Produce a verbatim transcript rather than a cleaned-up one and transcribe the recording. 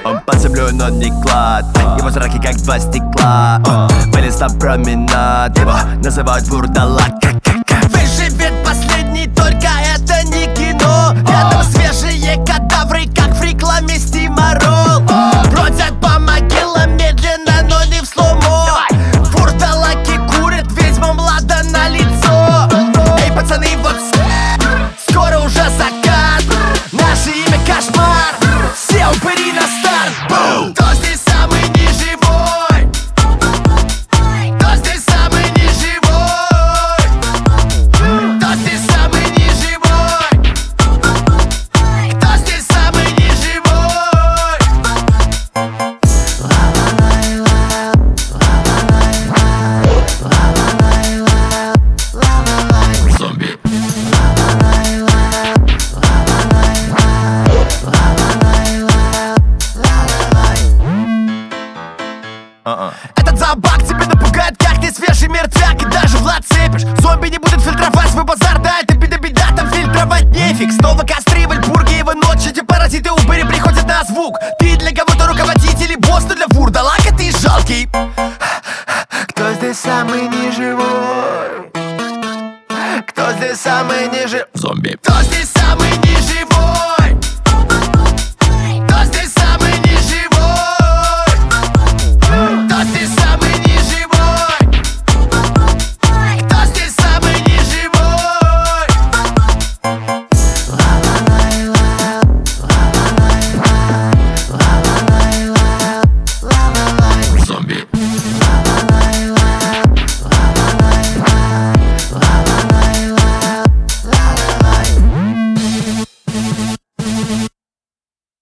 Он под землей, но не клад. Его зраки как два стекла. Вылез на променад. Его называют вурдалак. Выживет последний, только это не кино. Рядом свежие кадавры, как в рекламе Стимарол. Бродят по могилам медленно, но не в слоумо. Вурдалаки курят, ведьмам лада на лицо. Эй, пацаны, вот скоро уже закат. Наше имя кошмар. Все упыри на старт. Кто здесь самый неживой? Кто здесь самый неживой? Кто здесь самый неживой? Кто здесь самый неживой? Зомби. Uh-uh. Этот зообак тебя напугает, как не свежий мертвяк. И даже Влад цепишь. Зомби не будет фильтровать свой базар. Да, это беда-беда, там фильтровать нефиг. Снова костры в Альбурге, его ночь. Эти паразиты упыри приходят на звук. Ты для кого-то руководитель и босс, но для вурдалака ты жалкий. Кто здесь самый неживой? Кто здесь самый неживой? Зомби. Кто здесь